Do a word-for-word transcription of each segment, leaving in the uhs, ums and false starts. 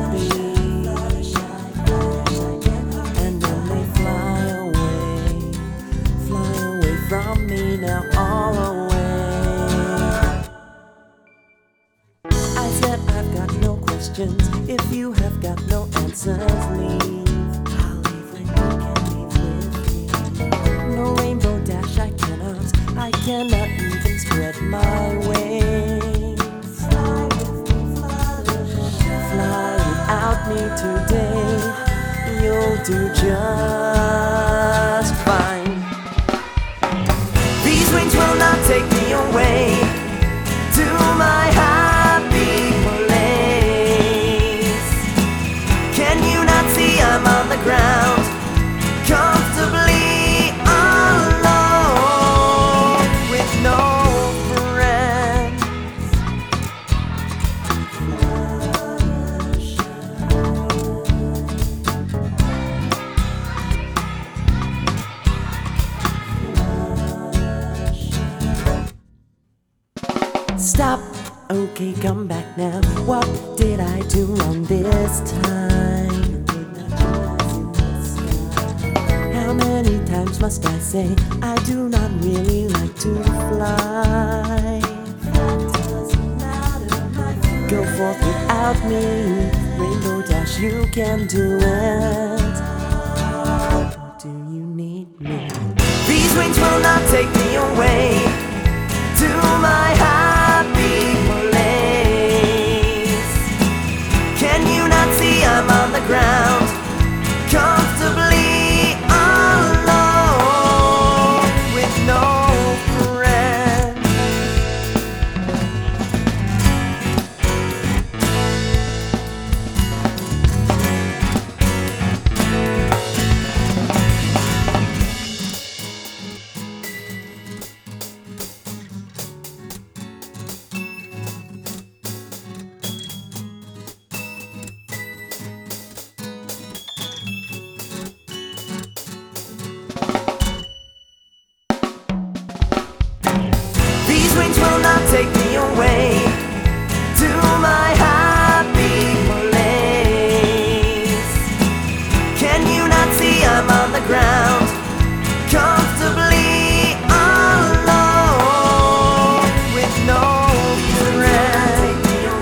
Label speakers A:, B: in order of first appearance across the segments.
A: happy. And then they fly away, fly away from me now, all away. I said I've got no questions. If you have got no answers, leave. I'll leave when you can leave with me. No rainbow dash, I cannot, I cannot even spread my wings. Fly with me, Fluttershy. Fly without me today, you'll do just fine. These wings will not take me away to my happy place. Can you not see I'm on the ground, comfortably alone, with no friends? Stop, okay, come back now. What did I do wrong this time? How many times must I say I do not really like to fly? Go forth without me, Rainbow Dash, you can do it. Or do you need me? These wings will not take me away to my happy place. Can you not see I'm on the ground, comfortably alone, with no friends? These wings will not take me away to my happy place. Can you not see I'm on the ground, comfortably alone, with no friends?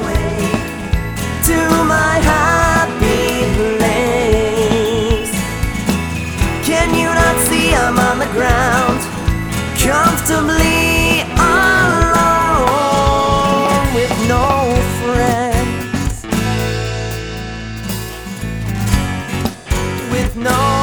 A: To my happy place. Can you not see I'm on the ground, comfortably alone, with no friends? With no